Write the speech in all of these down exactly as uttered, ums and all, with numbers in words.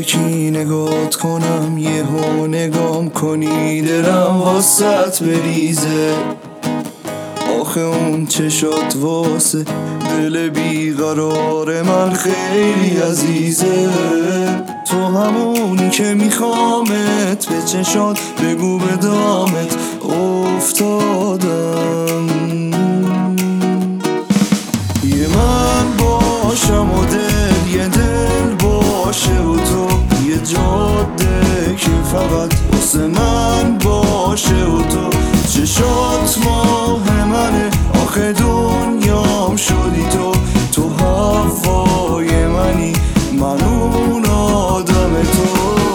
علکی نگات کنم، یه ها نگام کنی دلم واسط بریزه. آخه اون چه شد واسه دل بیقرار من خیلی عزیزه. تو همونی که میخوامت، به چشات بگو به دامت افتادم. یه من باشم و دل یه دل باشه و تو یه جاده که فقط واسه من باشه و تو چشات ماه منه. آخه دنیام شدی تو، تو هوای منی، من اون آدم تو.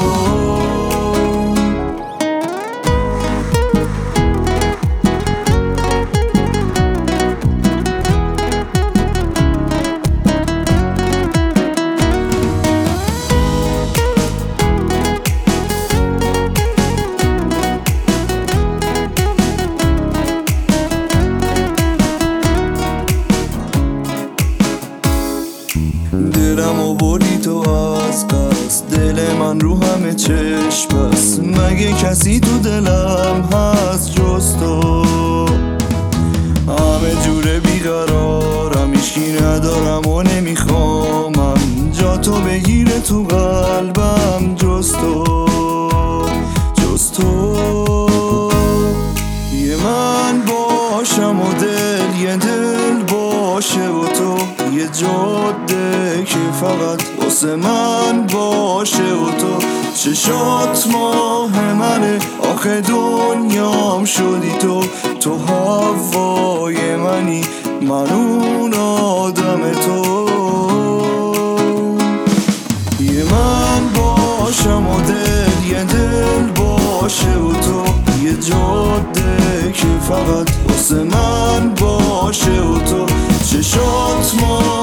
دلم و بردی تو از قصد، دل من رو همه چشم بس. مگه کسی تو دلم هست جز تو؟ همه جوره بیقرارم، هیچکی ندارم و نمیخوامم جا تو بگیره تو قلبم جز تو، جز تو. یه من باشم و دل یه دل باشه و تو یه جاده که فقط واسه من باشه و تو چشات ماه منه. آخه دنیام شدی تو، تو هوای منی، من اون آدم تو. یه من باشم و دل یه دل باشه و تو یه جاده که فقط واسه من باشه و تو چشات ماه